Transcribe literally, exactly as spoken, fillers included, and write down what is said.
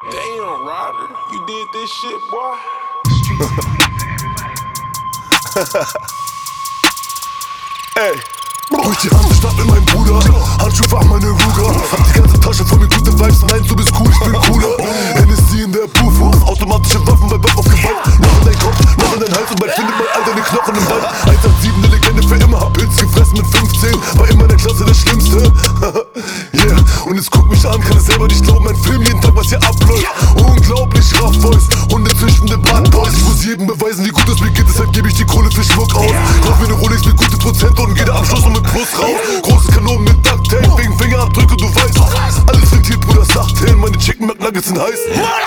Damn, Ryder, you did this shit, boy. Ey, durch die Hand starb mit meinem Bruder. Handschuh war meine Ruger. Hab die ganze Tasche voll mit guten Vibes. Nein, du bist cool, ich bin cooler. Hennessy in der Bufo. Automatische Waffen bei Bock auf Gewalt. Noch in dein Kopf, noch in dein Hals. Und bald findet man all deine Knochen im Wald. eins acht sieben, eine Legende für immer. Hab Pilz gefressen mit fünfzehn. War in meiner Klasse der Schlimmste. Yeah, und jetzt guck mich an, kann es selber nicht glauben. Mein Film jeden Tag, was hier abläuft. Unglaublich Rough Boys, Hunde züchtende Bad Boys. Ich muss jedem beweisen, wie gut es mir geht. Deshalb gebe ich die Kohle für Schmuck aus. Kauf mir eine Rolex mit guten Prozent und jeder Abschluss und mit Plus raus. Große Kanonen mit Duct Tape, wegen Fingerabdrücke, du weißt. Alles rentiert, Bruder, sagt hin, meine Chicken McNuggets sind heiß.